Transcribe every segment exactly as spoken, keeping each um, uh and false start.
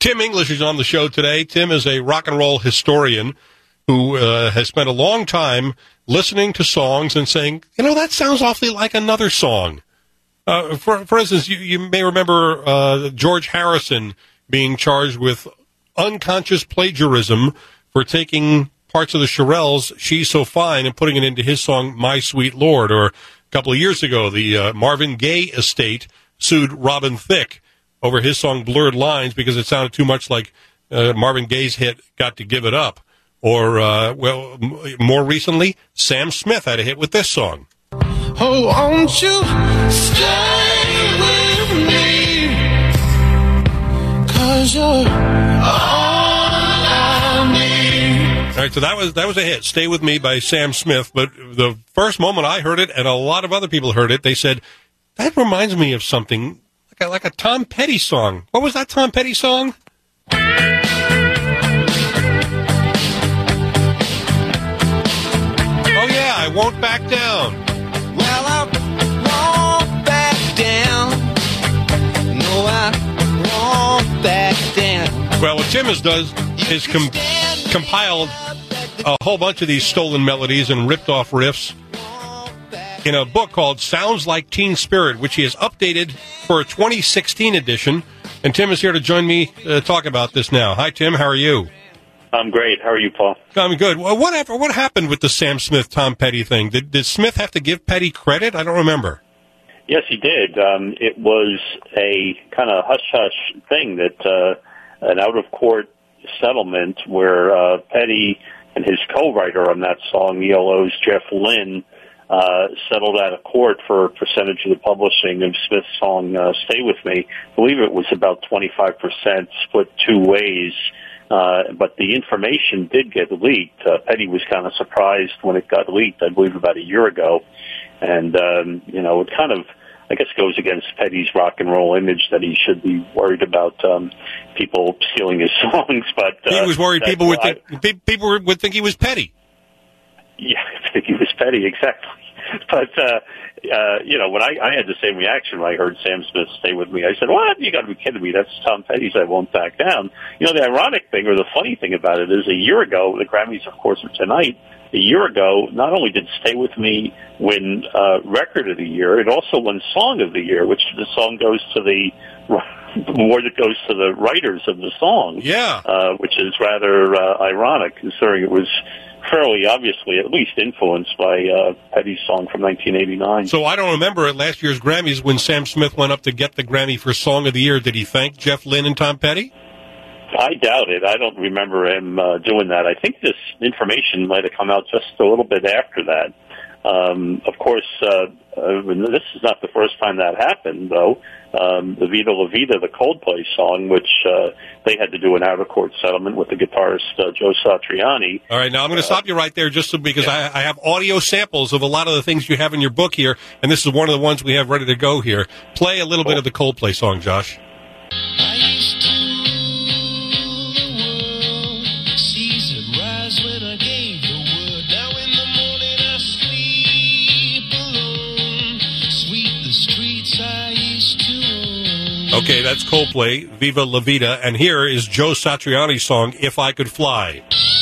Tim English is on the show today. Tim is a rock and roll historian who uh, has spent a long time listening to songs and saying, you know, that sounds awfully like another song. Uh, for, for instance, you, you may remember uh, George Harrison being charged with unconscious plagiarism for taking parts of the Shirelles' She's So Fine and putting it into his song, My Sweet Lord. Or a couple of years ago, the uh, Marvin Gaye estate sued Robin Thicke over his song Blurred Lines because it sounded too much like uh, Marvin Gaye's hit Got to Give It Up. Or, uh, well, m- more recently, Sam Smith had a hit with this song. Oh, won't you stay with me? 'Cause you're all I need. All right, so that was that was a hit, Stay With Me by Sam Smith. But the first moment I heard it, and a lot of other people heard it, they said, that reminds me of something like a, like a Tom Petty song. What was that Tom Petty song? Oh, yeah, I Won't Back Down. Well, I won't back down. No, I won't back down. Well, what Tim has does is com- compiled a whole bunch of these stolen melodies and ripped off riffs in a book called Sounds Like Teen Spirit, which he has updated for a twenty sixteen edition. And Tim is here to join me to uh, talk about this now. Hi, Tim. How are you? I'm great. How are you, Paul? I'm good. Well, what, hap- what happened with the Sam Smith, Tom Petty thing? Did, did Smith have to give Petty credit? I don't remember. Yes, he did. Um, it was a kind of hush-hush thing that uh, an out-of-court settlement where uh, Petty and his co-writer on that song, E L O's Jeff Lynne, uh, settled out of court for a percentage of the publishing of Smith's song, uh, Stay With Me. I believe it was about twenty-five percent split two ways. Uh, but the information did get leaked. Uh, Petty was kind of surprised when it got leaked, I believe about a year ago. And, um, you know, it kind of, I guess, goes against Petty's rock and roll image that he should be worried about um, people stealing his songs. But uh, he was worried people would think I, people would think he was petty. Yeah, I think he was petty, exactly. But, uh, uh, you know, when I, I had the same reaction when I heard Sam Smith Stay With Me, I said, what? You got to be kidding me. That's Tom Petty's I Won't Back Down. You know, the ironic thing or the funny thing about it is a year ago, the Grammys, of course, are tonight. A year ago, not only did Stay With Me win uh, Record of the Year, it also won Song of the Year, which the song goes to the more that goes to the writers of the song. Yeah. Uh, which is rather uh, ironic, considering it was fairly obviously at least influenced by uh, Petty's song from nineteen eighty-nine. So I don't remember at last year's Grammys when Sam Smith went up to get the Grammy for Song of the Year. Did he thank Jeff Lynne and Tom Petty? I doubt it. I don't remember him uh, doing that. I think this information might have come out just a little bit after that. Um, of course, uh, uh, this is not the first time that happened, though. Um, the Viva La Vida, the Coldplay song, which uh, they had to do an out-of-court settlement with the guitarist uh, Joe Satriani. All right, now I'm going to uh, stop you right there just so, because yeah. I, I have audio samples of a lot of the things you have in your book here, and this is one of the ones we have ready to go here. Play a little cool. bit of the Coldplay song, Josh. Okay, that's Coldplay, Viva La Vida, and here is Joe Satriani's song, If I Could Fly.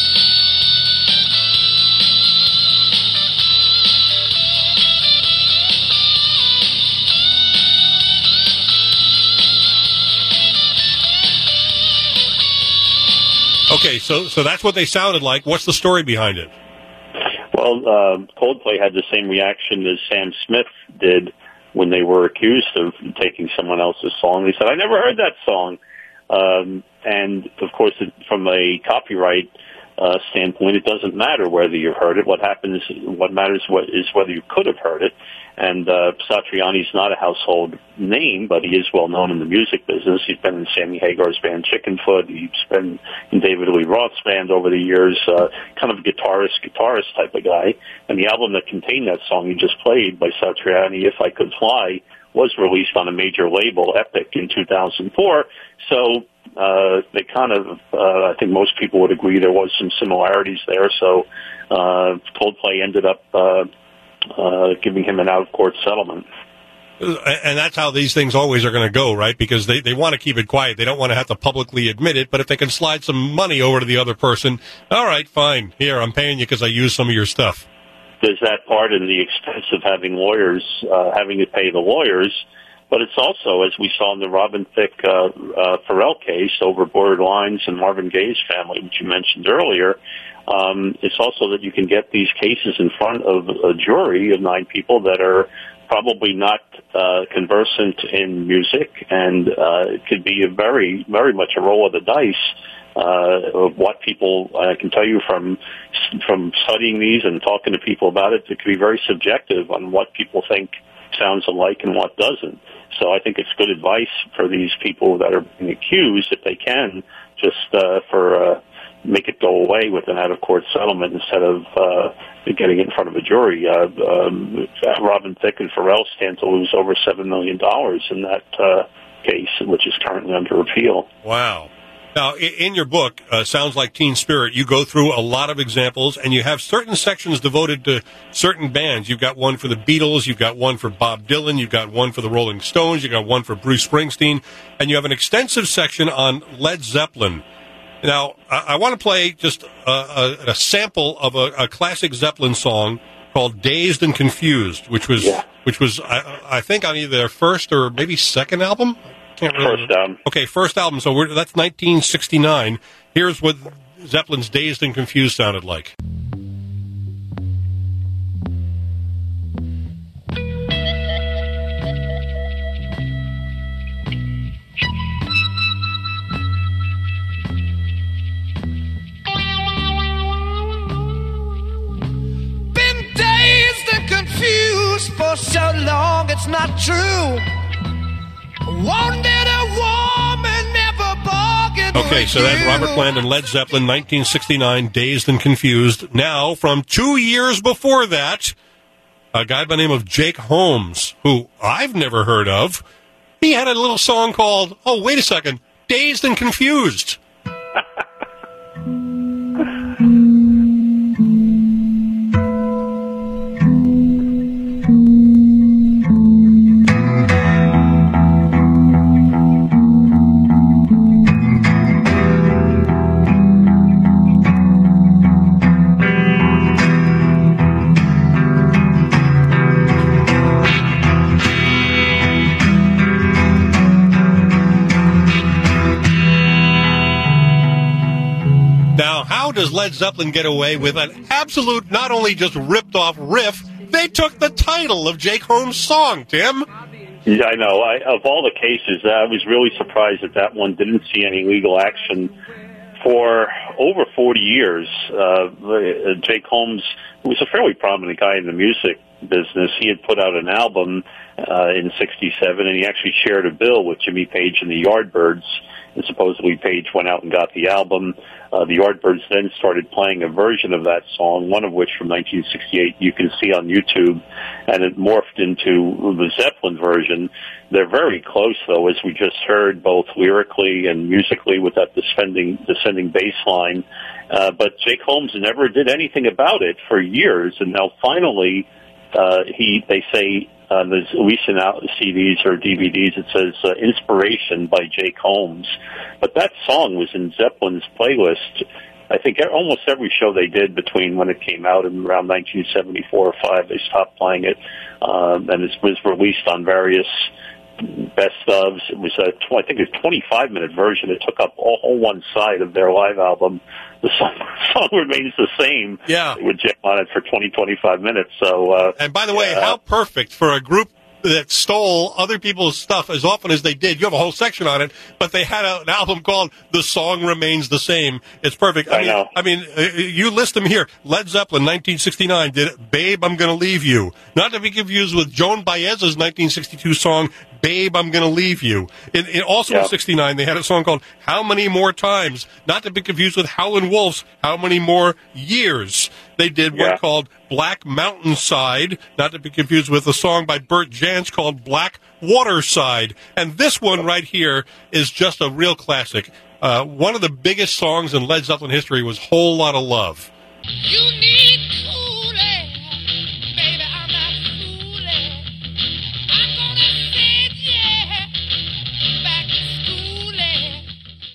Okay, so so that's what they sounded like. What's the story behind it? Well, uh, Coldplay had the same reaction as Sam Smith did when they were accused of taking someone else's song. They said, I never heard that song. Um, and, of course, it, from a copyright uh, standpoint, it doesn't matter whether you've heard it. What happens, what matters what, is whether you could have heard it. And uh, Satriani's not a household name, but he is well known in the music business. He's been in Sammy Hagar's band Chickenfoot. He's been in David Lee Roth's band over the years, uh, kind of a guitarist, guitarist type of guy. And the album that contained that song you just played by Satriani, If I Could Fly, was released on a major label, Epic, in two thousand four. So uh, they kind of, uh, I think most people would agree there was some similarities there. So uh, Coldplay ended up uh, uh, giving him an out-of-court settlement. And that's how these things always are going to go, right? Because they, they want to keep it quiet. They don't want to have to publicly admit it. But if they can slide some money over to the other person, all right, fine. Here, I'm paying you because I use some of your stuff. There's that part in the expense of having lawyers, uh, having to pay the lawyers. But it's also, as we saw in the Robin Thicke uh, uh, Pharrell case over Bordered Lines and Marvin Gaye's family, which you mentioned earlier, um, it's also that you can get these cases in front of a jury of nine people that are probably not uh, conversant in music, and uh, it could be a very, very much a roll of the dice uh, of what people. I can tell you from from studying these and talking to people about it, it can be very subjective on what people think sounds alike and what doesn't. So I think it's good advice for these people that are being accused, if they can, just uh, for uh, make it go away with an out-of-court settlement instead of uh, getting it in front of a jury. Uh, um, Robin Thicke and Pharrell stand to lose over seven million dollars in that uh, case, which is currently under appeal. Wow. Now, in your book, uh, Sounds Like Teen Spirit, you go through a lot of examples, and you have certain sections devoted to certain bands. You've got one for the Beatles, you've got one for Bob Dylan, you've got one for the Rolling Stones, you've got one for Bruce Springsteen, and you have an extensive section on Led Zeppelin. Now, I, I want to play just a, a, a sample of a, a classic Zeppelin song called Dazed and Confused, which was, yeah. which was I, I think, on either their first or maybe second album? Can't really First album. Okay, first album. So we're, that's nineteen sixty-nine. Here's what Zeppelin's Dazed and Confused sounded like. Been dazed and confused for so long, it's not true. Wanted a woman, never bargained. Okay, so that's Robert Plant and Led Zeppelin, nineteen sixty-nine, Dazed and Confused. Now, from two years before that, a guy by the name of Jake Holmes, who I've never heard of, he had a little song called, oh, wait a second, Dazed and Confused. Does Led Zeppelin get away with an absolute, not only just ripped off riff, they took the title of Jake Holmes' song, Tim? Yeah, I know. I, of all the cases, I was really surprised that that one didn't see any legal action for over forty years. Uh, Jake Holmes was a fairly prominent guy in the music business. He had put out an album uh, in sixty-seven, and he actually shared a bill with Jimmy Page and the Yardbirds. And supposedly Page went out and got the album. Uh, the Yardbirds then started playing a version of that song, one of which from nineteen sixty-eight you can see on YouTube, and it morphed into the Zeppelin version. They're very close, though, as we just heard, both lyrically and musically with that descending, descending bass line. Uh, but Jake Holmes never did anything about it for years, and now finally uh, he, they say, Uh, there's recent out C Ds or D V Ds. It says uh, "Inspiration" by Jake Holmes, but that song was in Zeppelin's playlist. I think almost every show they did between when it came out in around nineteen seventy-four or five, they stopped playing it, um, and it was released on various best ofs. It was a, tw- I think, a twenty-five minute version. It took up all, all one side of their live album. The song, song remains the same. Yeah, with Jim on it for twenty, twenty-five minutes. So, uh, and by the way, uh, how perfect for a group that stole other people's stuff as often as they did. You have a whole section on it, but they had a, an album called "The Song Remains the Same." It's perfect. I, I mean, know. I mean, uh, you list them here. Led Zeppelin, nineteen sixty-nine, did "Babe, I'm Gonna Leave You," not to be confused with Joan Baez's nineteen sixty-two song "Babe, I'm Gonna Leave You." In, in also yeah. in sixty-nine, they had a song called "How Many More Times," not to be confused with Howlin' Wolf's "How Many More Years." They did one yeah. called "Black Mountainside," not to be confused with a song by Bert Jantz called "Black Waterside." And this one right here is just a real classic. Uh, one of the biggest songs in Led Zeppelin history was "Whole Lotta Love." You need cooling, baby, I'm not fooling. I'm gonna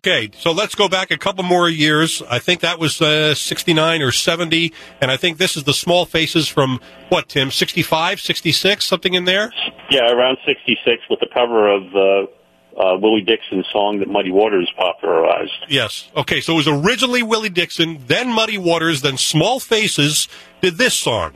Okay, so let's go back a couple more years. I think that was uh, sixty-nine or seventy, and I think this is the Small Faces from, what, Tim, sixty-five, sixty-six, something in there? Yeah, around sixty-six with the cover of uh, uh, Willie Dixon's song that Muddy Waters popularized. Yes. Okay, so it was originally Willie Dixon, then Muddy Waters, then Small Faces did this song.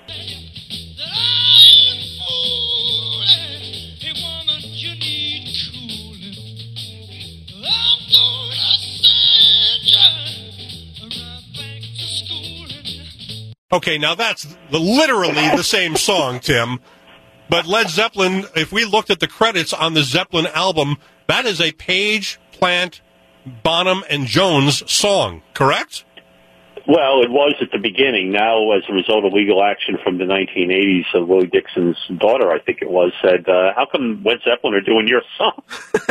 Okay, now that's the, literally the same song, Tim. But Led Zeppelin, if we looked at the credits on the Zeppelin album, that is a Page, Plant, Bonham, and Jones song, correct? Well, it was at the beginning. Now, as a result of legal action from the nineteen eighties, uh, Willie Dixon's daughter, I think it was, said, uh, how come Led Zeppelin are doing your song?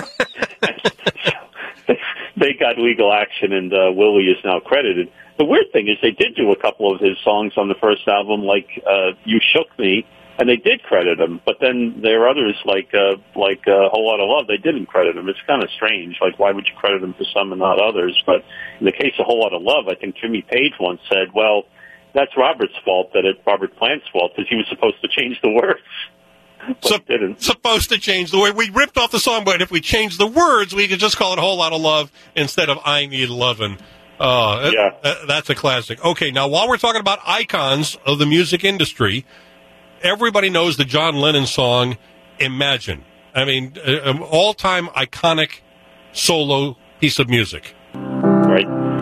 they, they got legal action, and uh, Willie is now credited. The weird thing is they did do a couple of his songs on the first album, like uh, You Shook Me, and they did credit him. But then there are others, like uh, like uh, Whole Lot of Love, they didn't credit him. It's kind of strange. Like, why would you credit him for some and not others? But in the case of Whole Lot of Love, I think Jimmy Page once said, well, that's Robert's fault, that it's Robert Plant's fault, because he was supposed to change the words. But Sup- didn't. Supposed to change the word. We ripped off the song, but if we changed the words, we could just call it Whole Lot of Love instead of I Need Lovin'. Oh, yeah. that, that's a classic. Okay, now while we're talking about icons of the music industry, everybody knows the John Lennon song, Imagine. I mean, an all-time iconic solo piece of music. Right.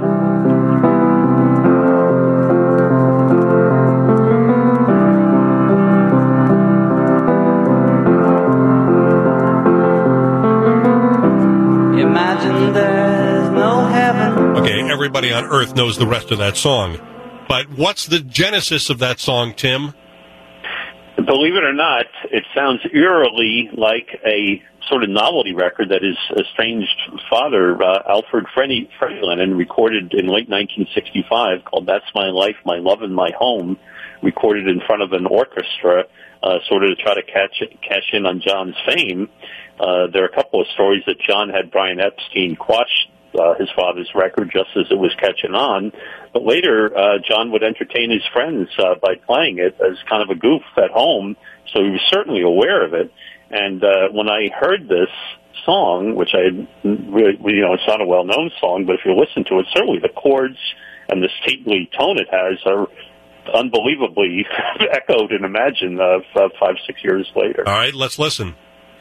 Imagine there's no heaven. Okay, everybody on Earth knows the rest of that song. But what's the genesis of that song, Tim? Believe it or not, it sounds eerily like a sort of novelty record that his estranged father, uh, Alfred Freddie, Freddie Lennon, recorded in late nineteen sixty-five, called That's My Life, My Love and My Home, recorded in front of an orchestra, uh, sort of to try to catch cash in on John's fame. Uh, there are a couple of stories that John had Brian Epstein quash Uh, his father's record just as it was catching on. But later, uh, John would entertain his friends uh, by playing it as kind of a goof at home, so he was certainly aware of it. And uh, when I heard this song, which I had really, you know, it's not a well-known song, but if you listen to it, certainly the chords and the stately tone it has are unbelievably echoed in Imagine uh, five, six years later. All right, let's listen.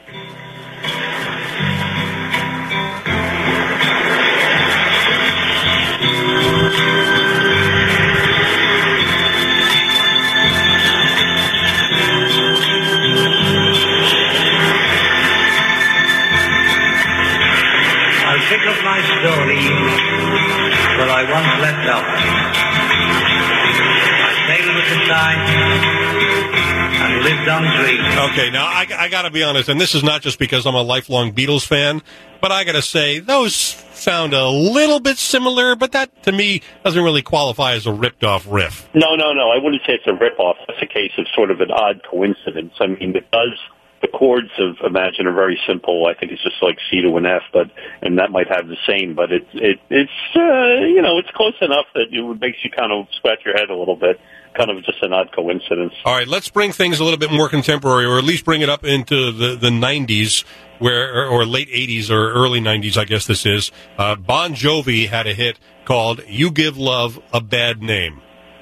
I'll pick up my story where I once left off. I sailed with the tide and lived on dreams. Okay, now I, I got to be honest, and this is not just because I'm a lifelong Beatles fan, but I got to say those sound a little bit similar, but that to me doesn't really qualify as a ripped-off riff. No, no, no. I wouldn't say it's a rip-off. That's a case of sort of an odd coincidence. I mean, it does. The chords of Imagine are very simple. I think it's just like C to an F, but and that might have the same. But it it it's uh, you know it's close enough that it makes you kind of scratch your head a little bit. Kind of just an odd coincidence. All right, let's bring things a little bit more contemporary, or at least bring it up into the the nineties, where or, or late eighties or early nineties, I guess this is. Uh, Bon Jovi had a hit called "You Give Love a Bad Name."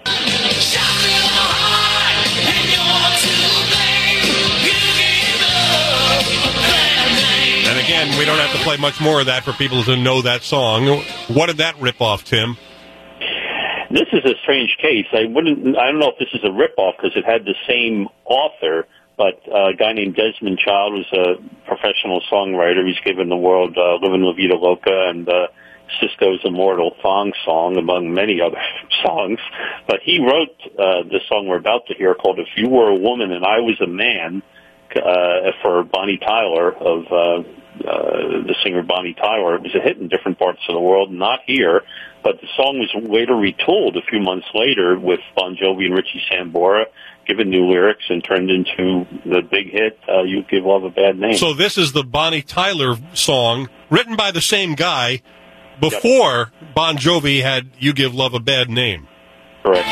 And again, we don't have to play much more of that for people to know that song. What did that rip off, Tim? This is a strange case. I wouldn't. I don't know if this is a ripoff because it had the same author, but uh, a guy named Desmond Child was a professional songwriter. He's given the world uh, "Livin' La Vida Loca" and uh, Cisco's "Immortal Thong Song," among many other songs. But he wrote uh, the song we're about to hear called "If You Were a Woman and I Was a Man" uh, for Bonnie Tyler of uh, uh, the singer Bonnie Tyler. It was a hit in different parts of the world, not here. But the song was later retooled a few months later with Bon Jovi and Richie Sambora, given new lyrics, and turned into the big hit, uh, "You Give Love a Bad Name." So this is the Bonnie Tyler song, written by the same guy, before yep. Bon Jovi had You Give Love a Bad Name. Correct.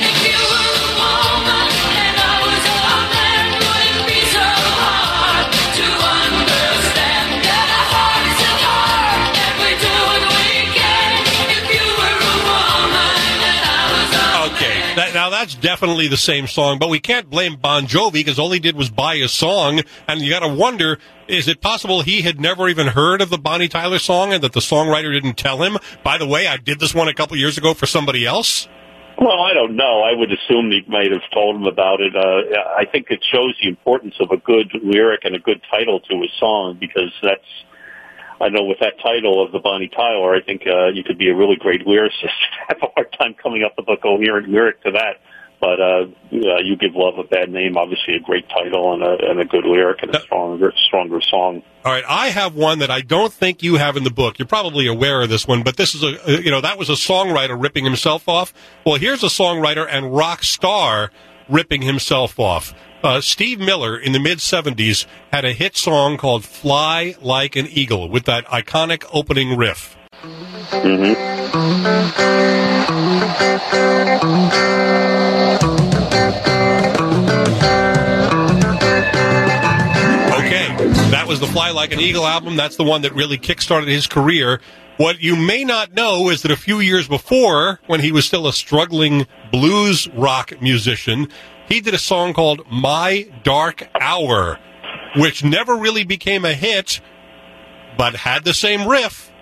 Now, that's definitely the same song, but we can't blame Bon Jovi because all he did was buy a song, and you got to wonder, is it possible he had never even heard of the Bonnie Tyler song and that the songwriter didn't tell him, by the way, I did this one a couple years ago for somebody else? Well, I don't know. I would assume he might have told him about it. Uh, I think it shows the importance of a good lyric and a good title to a song, because that's, I know with that title of the Bonnie Tyler, I think uh, you could be a really great lyricist. I have a hard time coming up with a coherent lyric to that. But uh, uh, You Give Love a Bad Name, obviously a great title and a, and a good lyric and a stronger, stronger song. All right, I have one that I don't think you have in the book. You're probably aware of this one, but this is a, you know, that was a songwriter ripping himself off. Well, here's a songwriter and rock star ripping himself off. Uh, Steve Miller in the mid-seventies had a hit song called Fly Like an Eagle with that iconic opening riff. Mm-hmm. Okay, that was the Fly Like an Eagle album. That's the one that really kickstarted his career. What you may not know is that a few years before, when he was still a struggling blues rock musician, he did a song called My Dark Hour, which never really became a hit, but had the same riff.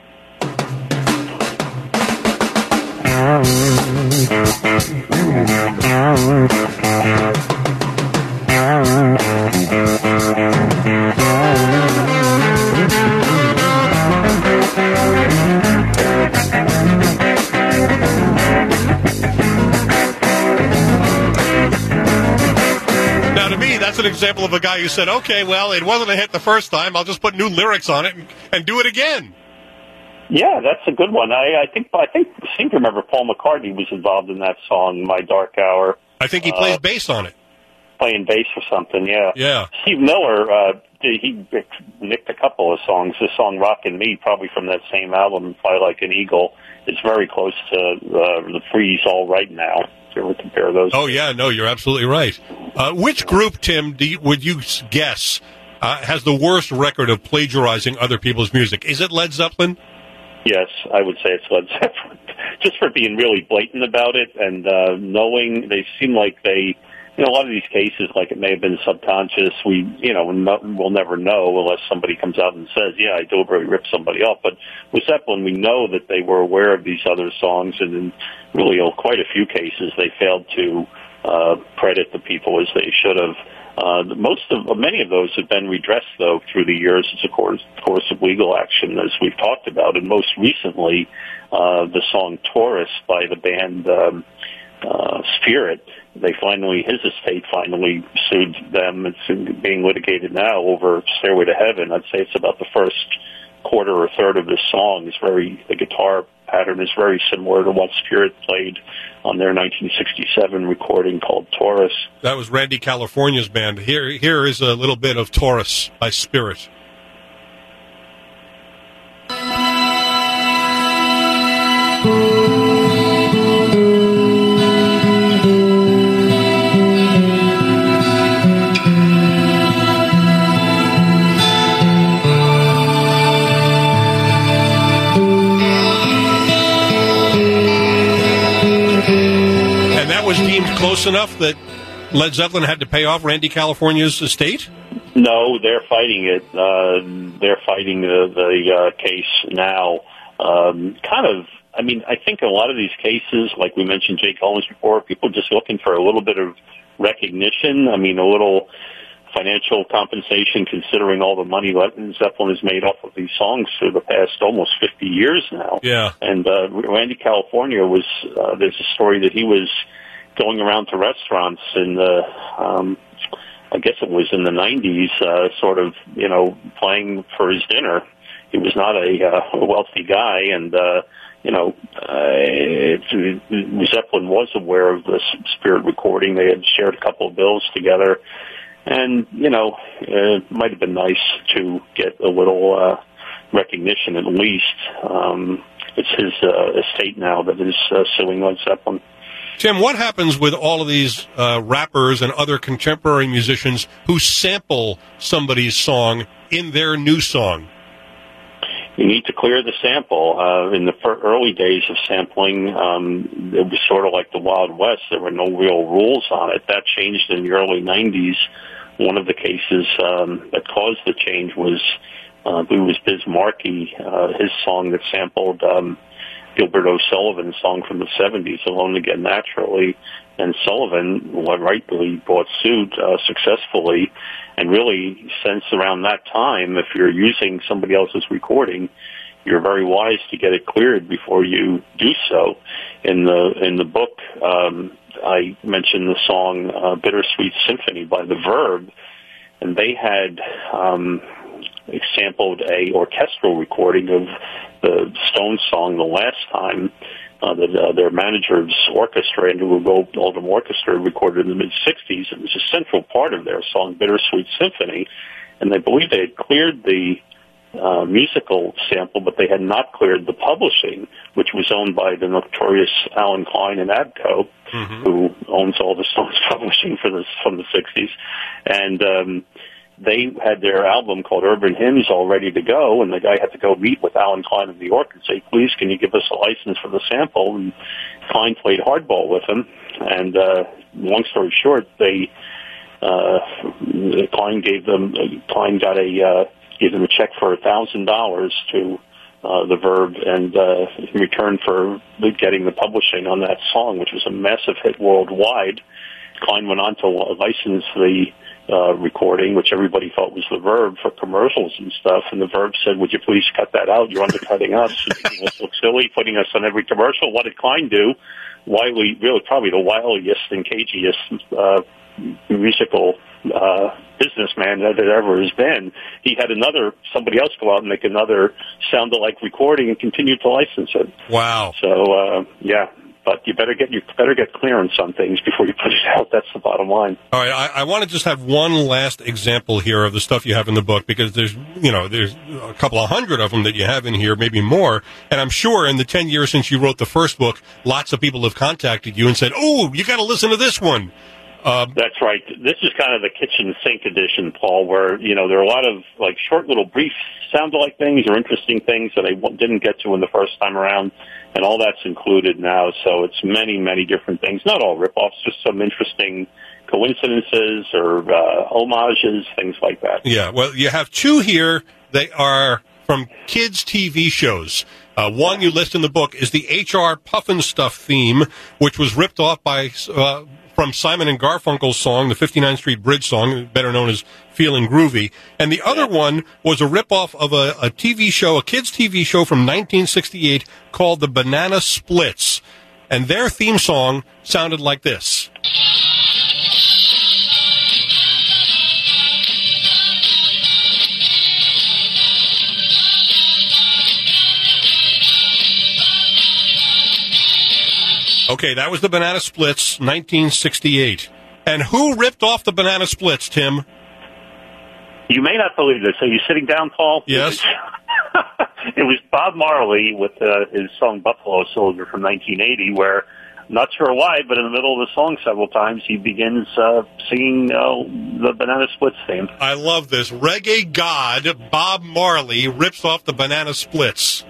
Now, to me, that's an example of a guy who said, okay, well, it wasn't a hit the first time. I'll just put new lyrics on it and, and do it again. Yeah, that's a good one. I, I think I think I seem to remember Paul McCartney was involved in that song, My Dark Hour. I think he plays uh, bass on it. Playing bass or something, yeah. Yeah. Steve Miller, uh, he nicked a couple of songs. The song Rockin' Me, probably from that same album, Fly Like an Eagle. It's very close to uh, The Freeze, All Right Now. If you ever compare those. Oh, yeah, no, you're absolutely right. Uh, which group, Tim, do you, would you guess uh, has the worst record of plagiarizing other people's music? Is it Led Zeppelin? Yes, I would say it's Led Zeppelin. Just for being really blatant about it and uh, knowing they seem like they, you know, a lot of these cases, like it may have been subconscious. We, you know, no, we'll never know unless somebody comes out and says, yeah, I deliberately ripped somebody off. But with Zeppelin, we know that they were aware of these other songs, and in really oh, quite a few cases, they failed to uh, credit the people as they should have. Uh, most of, many of those have been redressed, though, through the years. It's a course, course of legal action, as we've talked about. And most recently, uh, the song Taurus by the band um, uh, Spirit, they finally, his estate finally sued them. It's being litigated now over Stairway to Heaven. I'd say it's about the first quarter or third of this song. Is very, the guitar pattern is very similar to what Spirit played on their nineteen sixty-seven recording called Taurus. That was Randy California's band. Here, here is a little bit of Taurus by Spirit. Was deemed close enough that Led Zeppelin had to pay off Randy California's estate? No, they're fighting it. Uh, they're fighting the, the uh, case now. Um, kind of, I mean, I think a lot of these cases, like we mentioned Jake Owens before, people are just looking for a little bit of recognition. I mean, a little financial compensation considering all the money Zeppelin has made off of these songs for the past almost fifty years now. Yeah. And uh, Randy California was, uh, there's a story that he was going around to restaurants in the, um, I guess it was in the nineties, uh, sort of, you know, playing for his dinner. He was not a, uh, a wealthy guy, and, uh, you know, uh, it, it, Zeppelin was aware of this Spirit recording. They had shared a couple of bills together, and, you know, it might have been nice to get a little uh, recognition at least. Um, it's his uh, estate now that is uh, suing Led Zeppelin. Tim, what happens with all of these uh, rappers and other contemporary musicians who sample somebody's song in their new song? You need to clear the sample. Uh, in the fir- early days of sampling, um, it was sort of like the Wild West. There were no real rules on it. That changed in the early nineties. One of the cases um, that caused the change was, uh, I believe it was Biz Markie, uh, his song that sampled um, Gilbert O'Sullivan's song from the seventies, Alone Again Naturally. And Sullivan, well, rightly, brought suit uh, successfully. And really, since around that time, if you're using somebody else's recording, you're very wise to get it cleared before you do so. In the in the book, um, I mentioned the song uh, Bittersweet Symphony by The Verb, and they had um, sampled a orchestral recording of the Stones song The Last Time, uh, that uh, their manager's orchestra, Andrew Gold Oldham Orchestra, recorded in the mid-sixties. It was a central part of their song Bittersweet Symphony, and they believed they had cleared the uh, musical sample, but they had not cleared the publishing, which was owned by the notorious Alan Klein and Abco, mm-hmm. who owns all the Stones publishing for this from the sixties. And um, they had their album called Urban Hymns all ready to go, and the guy had to go meet with Alan Klein in New York and say, please, can you give us a license for the sample? And Klein played hardball with him. And uh, long story short, they uh, Klein gave them, uh, Klein got a, uh, gave them a check for a thousand dollars to uh, the Verb, and uh, in return for getting the publishing on that song, which was a massive hit worldwide. Klein went on to license the uh, recording, which everybody felt was the Verb, for commercials and stuff. And the Verb said, would you please cut that out? You're undercutting us. It looks silly putting us on every commercial. What did Klein do? Wily, really probably the wiliest and cagiest uh, musical uh, businessman that it ever has been. He had another, somebody else go out and make another sound-alike recording and continue to license it. Wow. So, uh, yeah. But you better get you better get clearance on things before you put it out. That's the bottom line. All right, I, I want to just have one last example here of the stuff you have in the book, because there's you know there's a couple of hundred of them that you have in here, maybe more. And I'm sure in the ten years since you wrote the first book, lots of people have contacted you and said, "Oh, you got to listen to this one." Um, That's right. This is kind of the kitchen sink edition, Paul, where, you know, there are a lot of, like, short little brief sound-alike things or interesting things that I didn't get to in the first time around, and all that's included now. So it's many, many different things. Not all rip-offs, just some interesting coincidences or uh, homages, things like that. Yeah, well, you have two here. They are from kids' T V shows. Uh, one you list in the book is the H R Pufnstuf theme, which was ripped off by... Uh, from Simon and Garfunkel's song, the fifty-ninth Street Bridge song, better known as Feeling Groovy. And the other one was a ripoff of a, a T V show, a kids' T V show from nineteen sixty-eight called The Banana Splits. And their theme song sounded like this. Okay, that was the Banana Splits, nineteen sixty-eight. And who ripped off the Banana Splits, Tim? You may not believe this. Are you sitting down, Paul? Yes. It was Bob Marley with uh, his song Buffalo Soldier from nineteen eighty, where, not sure why, but in the middle of the song several times, he begins uh, singing uh, the Banana Splits theme. I love this. Reggae god Bob Marley rips off the Banana Splits.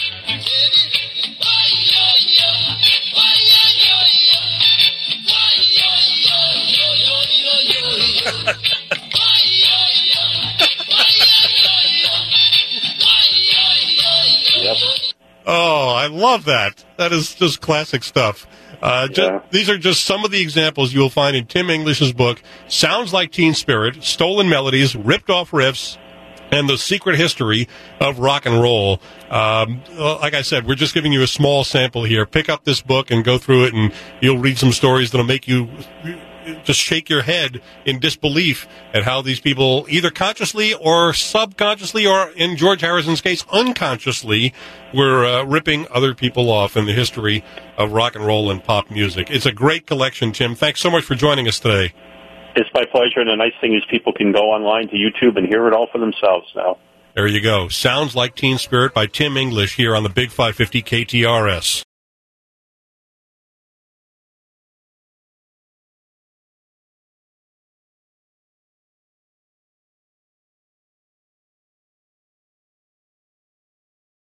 Yep. Oh, I love that. That is just classic stuff. Uh, yeah. just, these are just some of the examples you will find in Tim English's book, Sounds Like Teen Spirit, Stolen Melodies, Ripped Off Riffs, and the Secret History of Rock and Roll. Um, like I said, we're just giving you a small sample here. Pick up this book and go through it, and you'll read some stories that'll make you just shake your head in disbelief at how these people, either consciously or subconsciously, or in George Harrison's case, unconsciously, were uh, ripping other people off in the history of rock and roll and pop music. It's a great collection, Tim. Thanks so much for joining us today. It's my pleasure, and the nice thing is people can go online to YouTube and hear it all for themselves now. There you go. Sounds Like Teen Spirit by Tim English here on the Big five fifty K T R S.